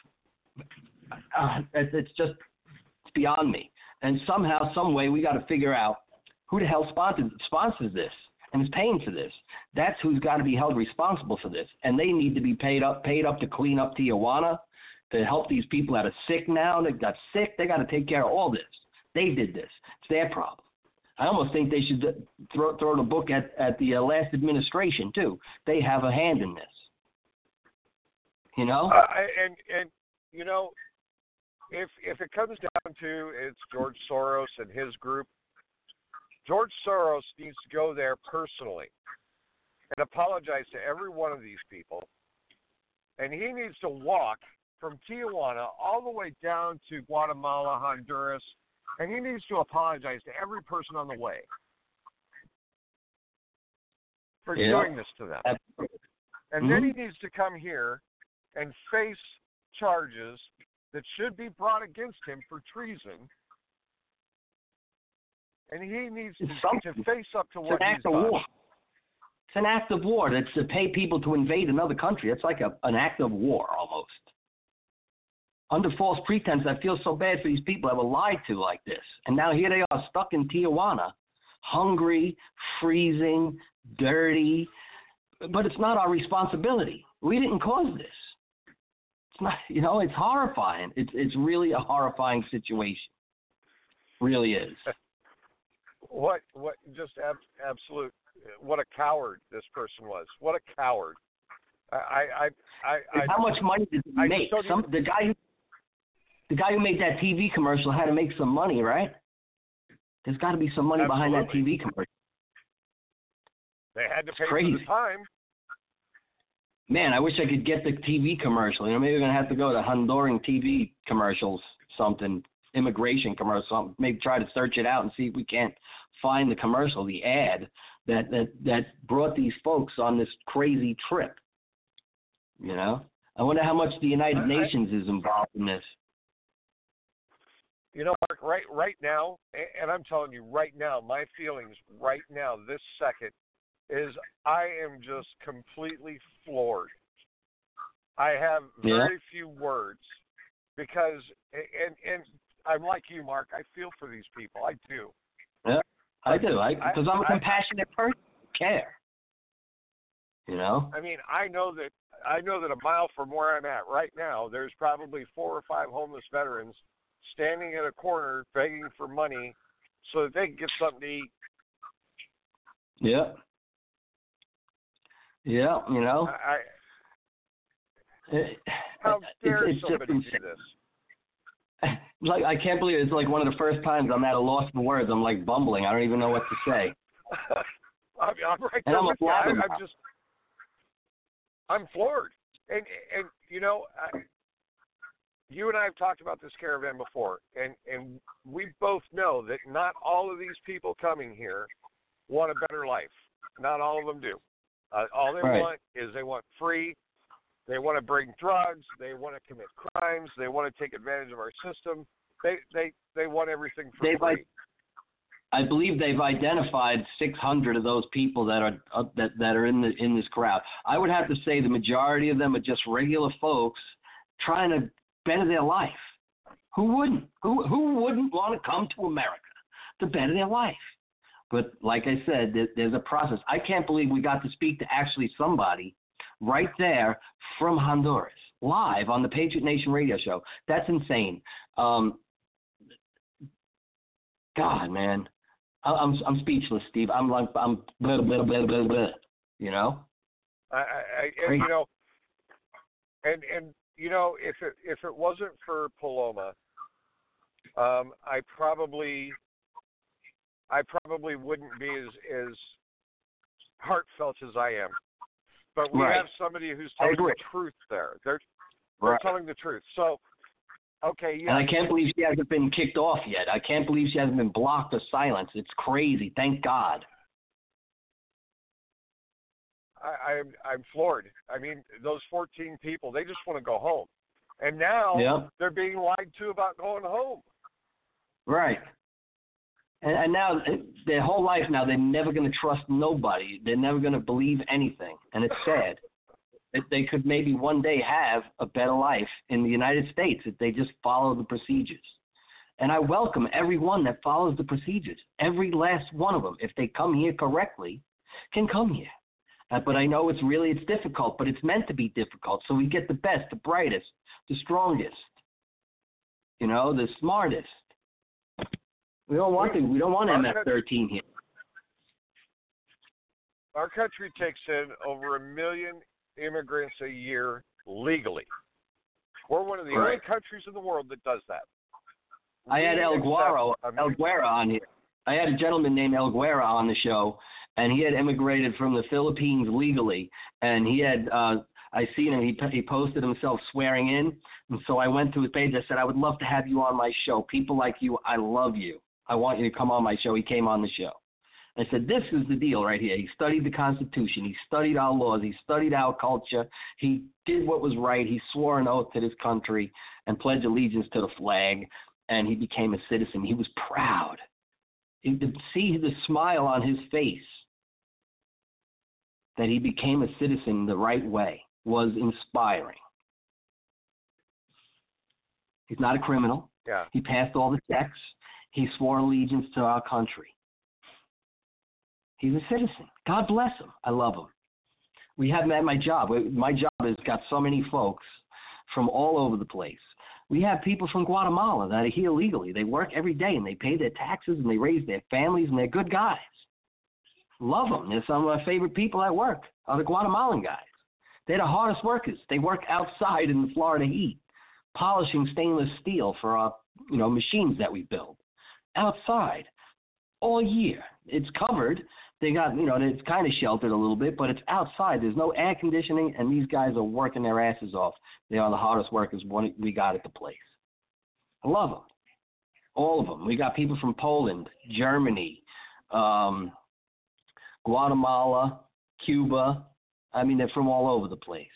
uh, it's it's just it's beyond me. And somehow, some way, we got to figure out who the hell sponsors sponsors this and is paying for this. That's who's got to be held responsible for this. And they need to be paid up, paid up to clean up Tijuana, to help these people that are sick now. They got sick. They got to take care of all this. They did this. It's their problem. I almost think they should throw, throw the book at, at the uh, last administration, too. They have a hand in this. You know? Uh, and, and, you know, if if it comes down to it's George Soros and his group, George Soros needs to go there personally and apologize to every one of these people. And he needs to walk from Tijuana all the way down to Guatemala, Honduras, and he needs to apologize to every person on the way for Yeah. doing this to them. Absolutely. And Mhm. then he needs to come here and face charges that should be brought against him for treason and he needs It's to, something. to face up to It's what an he's act of done. war. It's an act of war. That's to pay people to invade another country. It's like a, an act of war almost. Under false pretense, I feel so bad for these people that were lied to like this. And now here they are stuck in Tijuana, hungry, freezing, dirty. But it's not our responsibility. We didn't cause this. It's not, you know, it's horrifying. It's it's really a horrifying situation. Really is. What what just ab- absolute what a coward this person was. What a coward. I I I, I How much money did he I make? don't Some even- the guy who the guy who made that T V commercial had to make some money, right? There's got to be some money behind that T Absolutely. V commercial. They had to It's pay crazy. for the time. Man, I wish I could get the T V commercial. You know, maybe we're gonna have to go to Honduran T V commercials, something, immigration commercial, something. Maybe try to search it out and see if we can't find the commercial, the ad that that that brought these folks on this crazy trip. You know, I wonder how much the United I- I- Nations is involved in this. You know, Mark, right right now, a- and I'm telling you right now, my feelings right now, this second, is I am just completely floored. I have Yeah. very few words because, and and I'm like you, Mark. I feel for these people. I do. Yeah, I do. I because I'm a I- compassionate person. I care. You know. I mean, I know that I know that a mile from where I'm at right now, there's probably four or five homeless veterans standing in a corner begging for money so that they can get something to eat. Yeah. Yeah, you know. I, It, how it's- dare it's just somebody do insane. this? Like I can't believe it's like one of the first times I'm at a loss for words. I'm like bumbling. I don't even know what to say. I'm, I'm right And there I'm a with you. I, blabbermouth. I'm just, I'm floored. And and you know, I, you and I have talked about this caravan before, and and we both know that not all of these people coming here want a better life. Not all of them do. Uh, all they Right. want is they want free. They want to bring drugs. They want to commit crimes. They want to take advantage of our system. They they they want everything for They've, free. like, I believe they've identified six hundred of those people that are uh, that that are in the in this crowd. I would have to say the majority of them are just regular folks trying to better their life. Who wouldn't? Who who wouldn't want to come to America to better their life? But like I said, there, there's a process. I can't believe we got to speak to actually somebody right there from Honduras, live on the Patriot Nation radio show. That's insane. Um, God, man, I, I'm I'm speechless, Steve. I'm like I'm blah blah blah blah blah. You know? I, I, I and, Crazy. you know, and and you know, if it if it wasn't for Paloma, um, I probably, I probably wouldn't be as as heartfelt as I am. But we Right. have somebody who's I telling the agree. truth there. They're they're Right. telling the truth. So, okay, yeah. And I can't believe she hasn't been kicked off yet. I can't believe she hasn't been blocked or silenced. It's crazy. Thank God. I, I'm I'm floored. I mean, those fourteen people, they just want to go home, and now Yep. they're being lied to about going home. Right. And, and now uh, their whole life now they're never going to trust nobody. They're never going to believe anything, and it's sad. That they could maybe one day have a better life in the United States if they just follow the procedures. And I welcome everyone that follows the procedures. Every last one of them, if they come here correctly, can come here. Uh, but I know it's really it's difficult, but it's meant to be difficult. So we get the best, the brightest, the strongest, you know, the smartest. We don't want the, we don't want M F thirteen here. Our country takes in over a million immigrants a year legally. We're one of the only Right. countries in the world that does that. I had We El accept Guaro, a El million- Guerra on here. I had a gentleman named El Guerra on the show, and he had immigrated from the Philippines legally. And he had, uh, I seen him. He he posted himself swearing in, and so I went to his page. I said, I would love to have you on my show. People like you, I love you. I want you to come on my show. He came on the show. I said, this is the deal right here. He studied the Constitution. He studied our laws. He studied our culture. He did what was right. He swore an oath to this country and pledged allegiance to the flag, and he became a citizen. He was proud. to see the smile on his face that he became a citizen the right way was inspiring. He's not a criminal. Yeah. He passed all the checks. He swore allegiance to our country. He's a citizen. God bless him. I love him. We have him at my job. My job has got so many folks from all over the place. We have people from Guatemala that are here legally. They work every day, and they pay their taxes, and they raise their families, and they're good guys. Love them. They're some of my favorite people at work are the Guatemalan guys. They're the hardest workers. They work outside in the Florida heat, polishing stainless steel for our, you know, machines that we build. Outside, all year. It's covered. They got, you know, it's kind of sheltered a little bit, but it's outside. There's no air conditioning, and these guys are working their asses off. They are the hardest workers we got at the place. I love them. All of them. We got people from Poland, Germany, um, Guatemala, Cuba. I mean, they're from all over the place.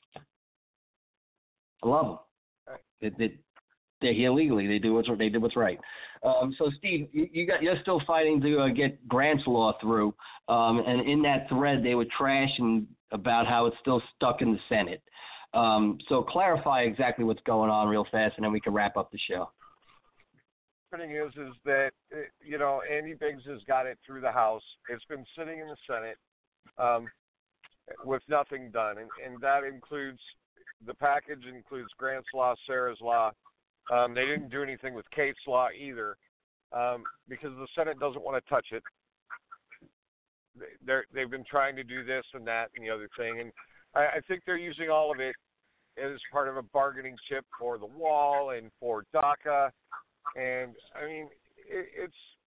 I love them. They, they, they're here legally. They do what's they do what's right. Um, so, Steve, you, you got you're still fighting to uh, get Grant's Law through, um, and in that thread they were trashing about how it's still stuck in the Senate. Um, so, clarify exactly what's going on real fast, and then we can wrap up the show. The thing is, is that you know Andy Biggs has got it through the House. It's been sitting in the Senate um, with nothing done, and, and that includes the package includes Grant's Law, Sarah's Law. Um, they didn't do anything with Kate's Law either um, because the Senate doesn't want to touch it. They're, they've been trying to do this and that and the other thing, and I, I think they're using all of it as part of a bargaining chip for the wall and for DACA. And I mean, it, it's,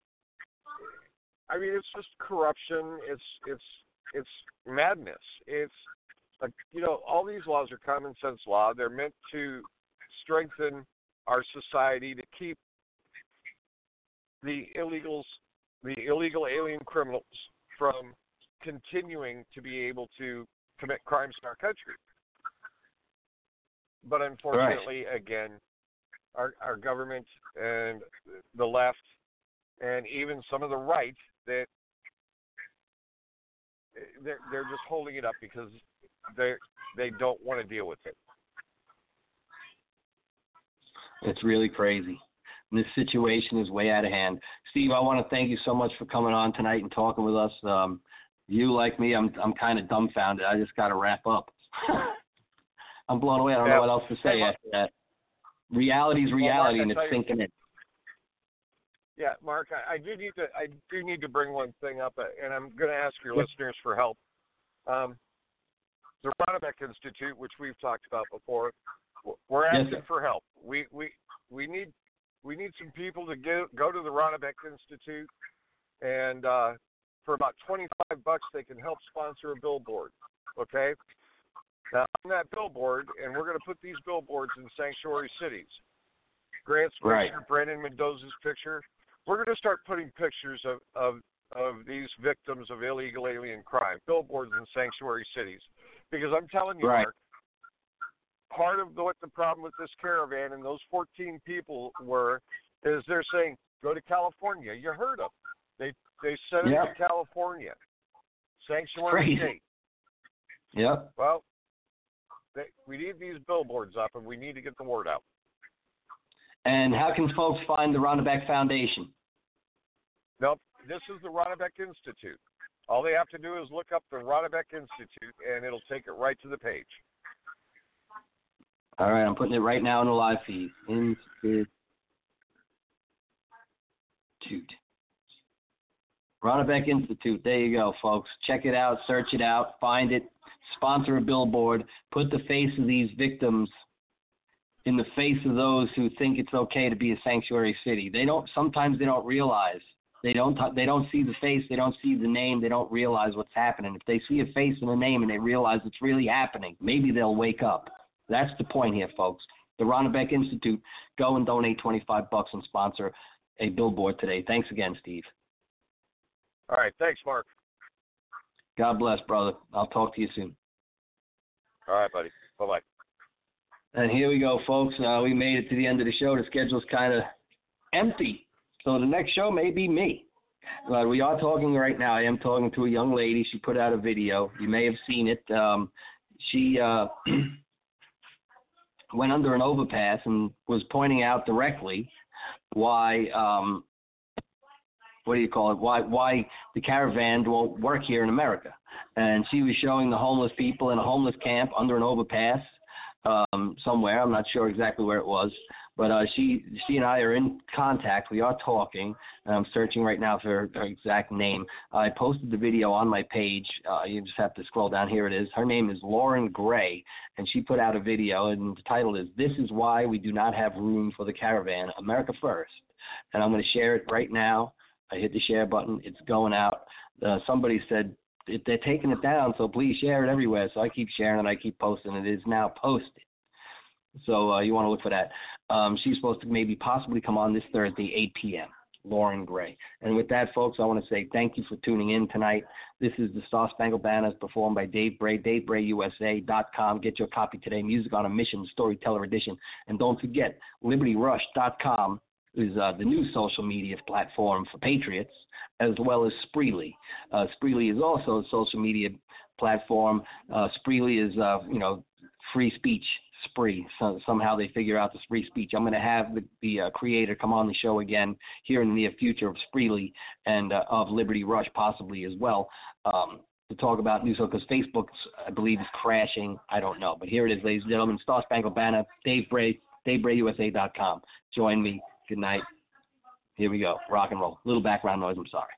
I mean, it's just corruption. It's it's it's madness. It's like, you know, all these laws are common sense law. They're meant to strengthen our society, to keep the illegals, the illegal alien criminals from continuing to be able to commit crimes in our country. But unfortunately, right. again, our our government and the left and even some of the right, that they're, they're just holding it up because they they don't want to deal with it. It's really crazy. And this situation is way out of hand. Steve, I want to thank you so much for coming on tonight and talking with us. Um, you, like me, I'm I'm kind of dumbfounded. I just got to wrap up. I'm blown away. I don't yeah. know what else to say hey, after that. Reality's reality, well, Mark, and it's sinking in. Yeah, Mark, I, I do need to I do need to bring one thing up, and I'm going to ask your yes. listeners for help. Um, the Ronnebeck Institute, which we've talked about before, we're asking yes, for help. We we we need we need some people to get, go to the Ronnebeck Institute, and uh, for about twenty-five bucks, they can help sponsor a billboard. Okay. Now, on that billboard, and we're going to put these billboards in sanctuary cities. Grant's picture, right. Brandon Mendoza's picture. We're going to start putting pictures of, of, of these victims of illegal alien crime, billboards in sanctuary cities. Because I'm telling you, right. Mark, part of the, what the problem with this caravan and those fourteen people were is they're saying, go to California. You heard them. They, they sent yep. it to California. Sanctuary state. Yep. Well, they, we need these billboards up, and we need to get the word out. And how can folks find the Ronnebeck Foundation? Nope. This is the Ronnebeck Institute. All they have to do is look up the Ronnebeck Institute, and it'll take it right to the page. All right, I'm putting it right now in the live feed. Institute. Ronnebeck Institute. There you go, folks. Check it out. Search it out. Find it. Sponsor a billboard. Put the face of these victims in the face of those who think it's okay to be a sanctuary city. They don't. Sometimes they don't realize. They don't. They don't see the face. They don't see the name. They don't realize what's happening. If they see a face and a name and they realize it's really happening, maybe they'll wake up. That's the point here, folks. The Ronnebeck Institute. Go and donate twenty-five bucks and sponsor a billboard today. Thanks again, Steve. All right. Thanks, Mark. God bless, brother. I'll talk to you soon. All right, buddy. Bye-bye. And here we go, folks. Uh, we made it to the end of the show. The schedule's kind of empty. So the next show may be me. But we are talking right now. I am talking to a young lady. She put out a video. You may have seen it. Um, she uh, went under an overpass and was pointing out directly why, um, what do you call it, why why the caravan won't work here in America. And she was showing the homeless people in a homeless camp under an overpass um, somewhere. I'm not sure exactly where it was. But uh, she she and I are in contact. We are talking. And I'm searching right now for her, her exact name. I posted the video on my page. Uh, you just have to scroll down. Here it is. Her name is Lauren Gray, and she put out a video, and the title is "This is Why We Do Not Have Room for the Caravan, America First." And I'm going to share it right now. I hit the share button. It's going out. Uh, somebody said they're taking it down, so please share it everywhere. So I keep sharing it. I keep posting it. It is now posted. So uh, you want to look for that. Um, she's supposed to maybe possibly come on this Thursday, eight p.m., Lauren Gray. And with that, folks, I want to say thank you for tuning in tonight. This is the Star Spangled Banner performed by Dave Bray, dave bray u s a dot com. Get your copy today, Music on a Mission, Storyteller Edition. And don't forget, liberty rush dot com is uh, the new social media platform for Patriots, as well as Spreely. Uh, Spreely is also a social media platform. Uh, Spreely is, uh, you know, free speech. Spree. So somehow they figure out the free speech. I'm going to have the, the uh, creator come on the show again here in the near future of Spreely and uh, of Liberty Rush possibly as well um, to talk about news because Facebook, I believe, is crashing. I don't know. But here it is, ladies and gentlemen. Star Spangled Banner, Dave Bray, dave bray u s a dot com. Join me. Good night. Here we go. Rock and roll. Little background noise. I'm sorry.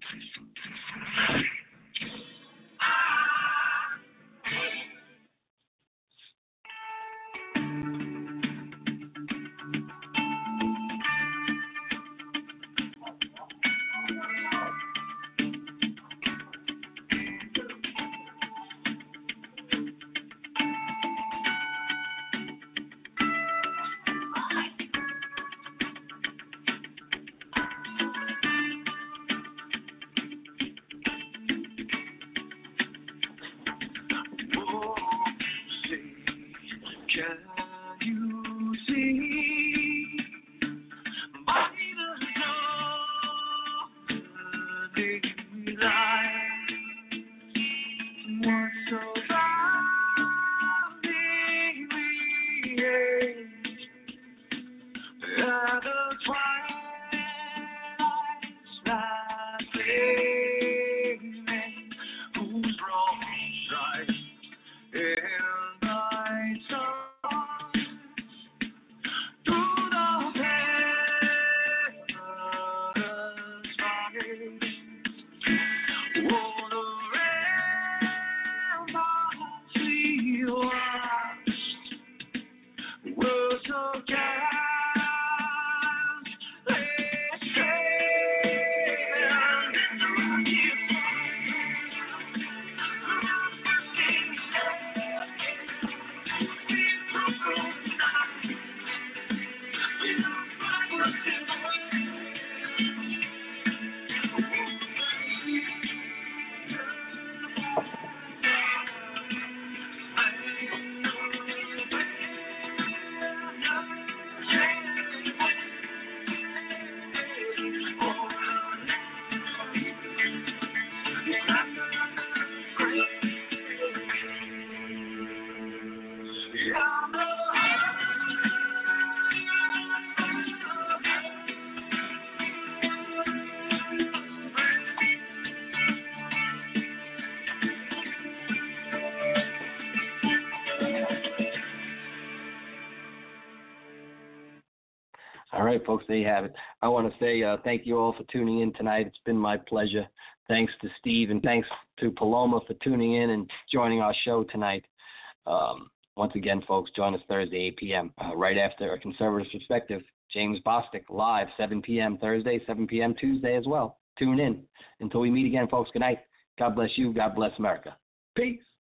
All right, folks, there you have it. I want to say uh, thank you all for tuning in tonight. It's been my pleasure. Thanks to Steve and thanks to Paloma for tuning in and joining our show tonight. Um, once again, folks, join us Thursday, eight p.m., uh, right after A Conservative Perspective. James Bostic, live, seven p.m. Thursday, seven p.m. Tuesday as well. Tune in. Until we meet again, folks, good night. God bless you. God bless America. Peace.